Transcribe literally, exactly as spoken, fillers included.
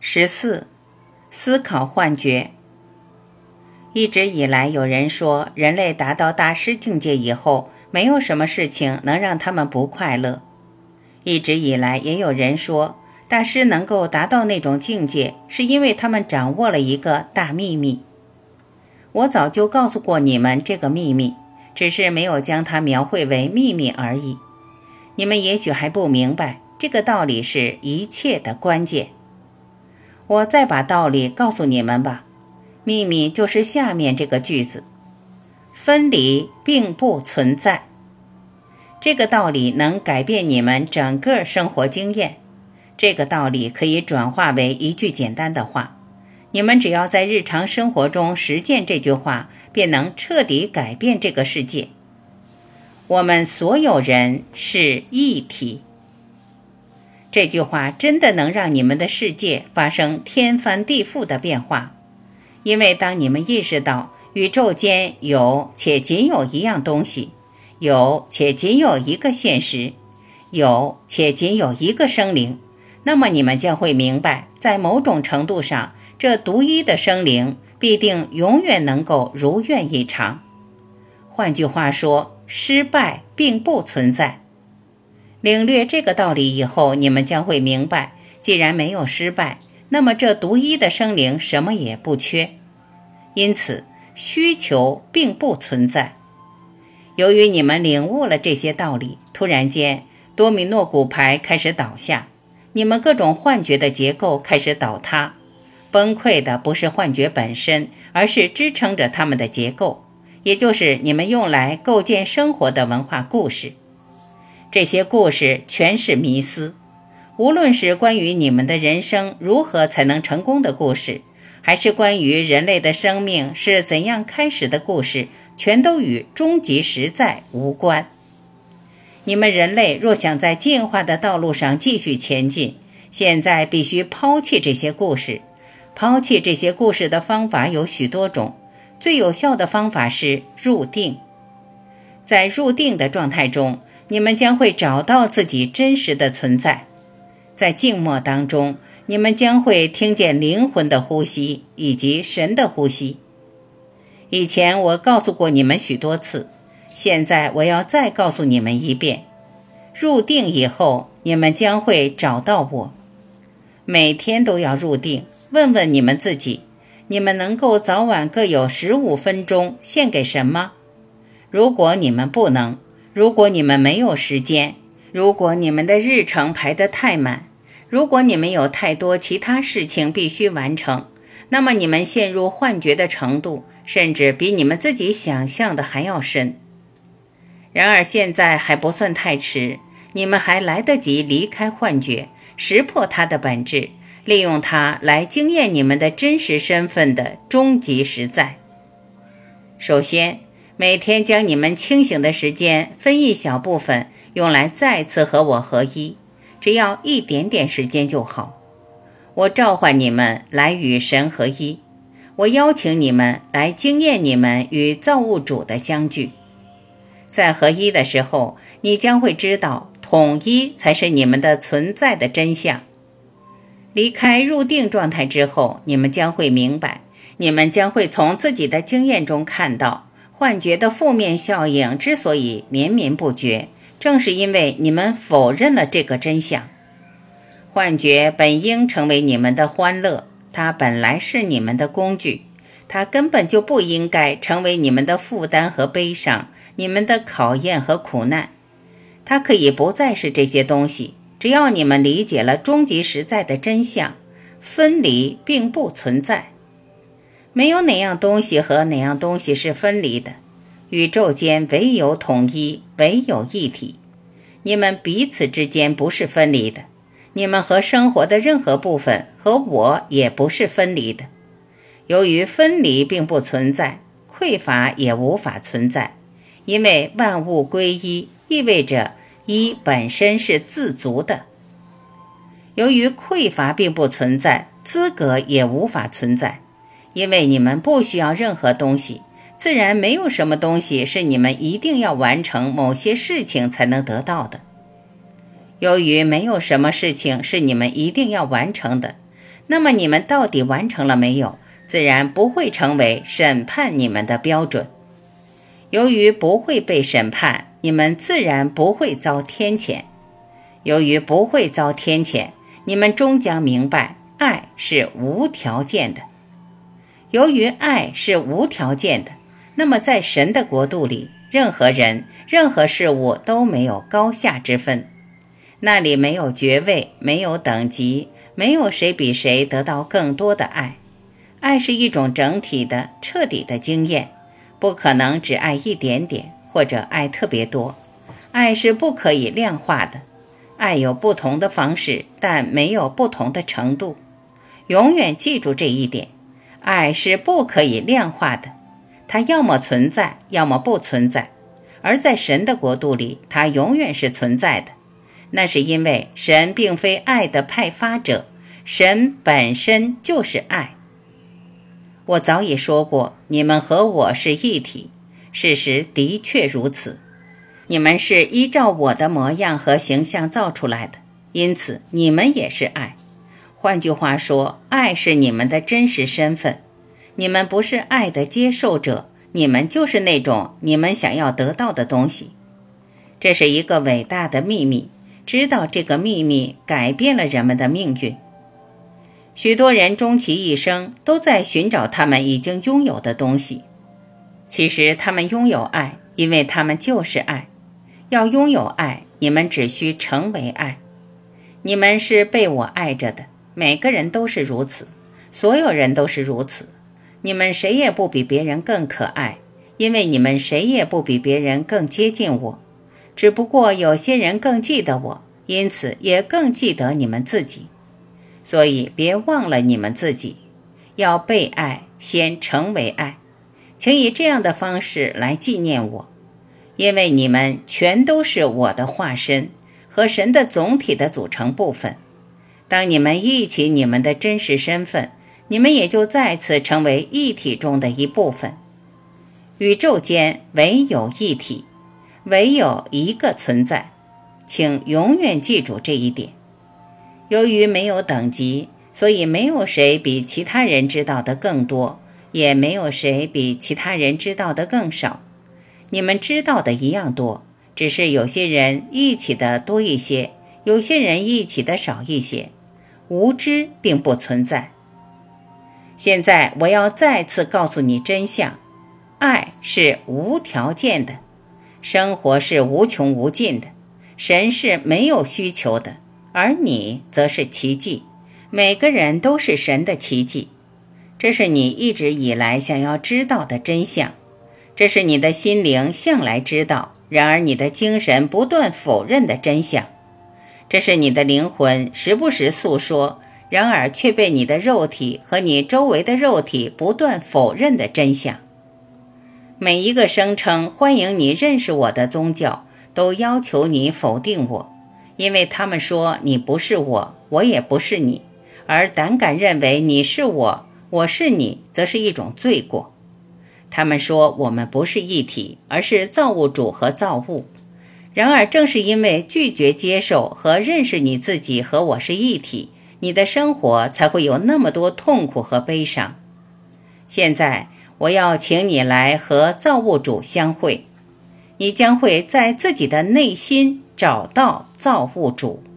十四、思考幻觉。一直以来有人说，人类达到大师境界以后，没有什么事情能让他们不快乐。一直以来也有人说，大师能够达到那种境界，是因为他们掌握了一个大秘密。我早就告诉过你们这个秘密，只是没有将它描绘为秘密而已。你们也许还不明白，这个道理是一切的关键。我再把道理告诉你们吧。秘密就是下面这个句子：分离并不存在。这个道理能改变你们整个生活经验。这个道理可以转化为一句简单的话，你们只要在日常生活中实践这句话，便能彻底改变这个世界。我们所有人是一体。这句话真的能让你们的世界发生天翻地覆的变化。因为当你们意识到宇宙间有且仅有一样东西，有且仅有一个现实，有且仅有一个生灵，那么你们将会明白，在某种程度上，这独一的生灵必定永远能够如愿以偿。换句话说，失败并不存在。领略这个道理以后，你们将会明白，既然没有失败，那么这独一的生灵什么也不缺。因此，需求并不存在。由于你们领悟了这些道理，突然间，多米诺骨牌开始倒下，你们各种幻觉的结构开始倒塌。崩溃的不是幻觉本身，而是支撑着它们的结构，也就是你们用来构建生活的文化故事。这些故事全是迷思，无论是关于你们的人生如何才能成功的故事，还是关于人类的生命是怎样开始的故事，全都与终极实在无关。你们人类若想在进化的道路上继续前进，现在必须抛弃这些故事。抛弃这些故事的方法有许多种，最有效的方法是入定。在入定的状态中，你们将会找到自己真实的存在。在静默当中，你们将会听见灵魂的呼吸以及神的呼吸。以前我告诉过你们许多次，现在我要再告诉你们一遍。入定以后，你们将会找到我。每天都要入定，问问你们自己，你们能够早晚各有十五分钟献给神吗？如果你们不能，如果你们没有时间，如果你们的日程排得太满，如果你们有太多其他事情必须完成，那么你们陷入幻觉的程度，甚至比你们自己想象的还要深。然而现在还不算太迟，你们还来得及离开幻觉，识破它的本质，利用它来经验你们的真实身份的终极实在。首先，每天将你们清醒的时间分一小部分，用来再次和我合一，只要一点点时间就好。我召唤你们来与神合一，我邀请你们来经验你们与造物主的相聚。在合一的时候，你将会知道统一才是你们的存在的真相。离开入定状态之后，你们将会明白，你们将会从自己的经验中看到，幻觉的负面效应之所以绵绵不绝，正是因为你们否认了这个真相。幻觉本应成为你们的欢乐，它本来是你们的工具，它根本就不应该成为你们的负担和悲伤，你们的考验和苦难。它可以不再是这些东西，只要你们理解了终极实在的真相，分离并不存在。没有哪样东西和哪样东西是分离的，宇宙间唯有统一，唯有一体。你们彼此之间不是分离的，你们和生活的任何部分和我也不是分离的。由于分离并不存在，匮乏也无法存在，因为万物归一，意味着一本身是自足的。由于匮乏并不存在，资格也无法存在，因为你们不需要任何东西，自然没有什么东西是你们一定要完成某些事情才能得到的。由于没有什么事情是你们一定要完成的， 那么你们到底完成了没有，自然不会成为审判你们的标准。由于不会被审判，你们自然不会遭天谴。由于不会遭天谴，你们终将明白爱是无条件的。由于爱是无条件的，那么在神的国度里，任何人、任何事物都没有高下之分。那里没有爵位，没有等级，没有谁比谁得到更多的爱。爱是一种整体的、彻底的经验，不可能只爱一点点，或者爱特别多。爱是不可以量化的，爱有不同的方式，但没有不同的程度。永远记住这一点，爱是不可以量化的，它要么存在，要么不存在。而在神的国度里，它永远是存在的。那是因为神并非爱的派发者，神本身就是爱。我早已说过，你们和我是一体，事实的确如此。你们是依照我的模样和形象造出来的，因此你们也是爱。换句话说，爱是你们的真实身份。你们不是爱的接受者，你们就是那种你们想要得到的东西。这是一个伟大的秘密，知道这个秘密改变了人们的命运。许多人终其一生都在寻找他们已经拥有的东西。其实他们拥有爱，因为他们就是爱。要拥有爱，你们只需成为爱。你们是被我爱着的，每个人都是如此，所有人都是如此。你们谁也不比别人更可爱，因为你们谁也不比别人更接近我。只不过有些人更记得我，因此也更记得你们自己。所以别忘了你们自己，要被爱，先成为爱。请以这样的方式来纪念我，因为你们全都是我的化身和神的总体的组成部分。当你们忆起你们的真实身份，你们也就再次成为一体中的一部分。宇宙间唯有一体，唯有一个存在，请永远记住这一点。由于没有等级，所以没有谁比其他人知道的更多，也没有谁比其他人知道的更少。你们知道的一样多，只是有些人忆起的多一些，有些人忆起的少一些。无知并不存在。现在我要再次告诉你真相，爱是无条件的，生活是无穷无尽的，神是没有需求的，而你则是奇迹。每个人都是神的奇迹。这是你一直以来想要知道的真相，这是你的心灵向来知道，然而你的精神不断否认的真相。这是你的灵魂时不时诉说，然而却被你的肉体和你周围的肉体不断否认的真相。每一个声称欢迎你认识我的宗教，都要求你否定我，因为他们说你不是我，我也不是你，而胆敢认为你是我，我是你，则是一种罪过。他们说我们不是一体，而是造物主和造物。然而正是因为拒绝接受和认识你自己和我是一体，你的生活才会有那么多痛苦和悲伤。现在我要请你来和造物主相会，你将会在自己的内心找到造物主。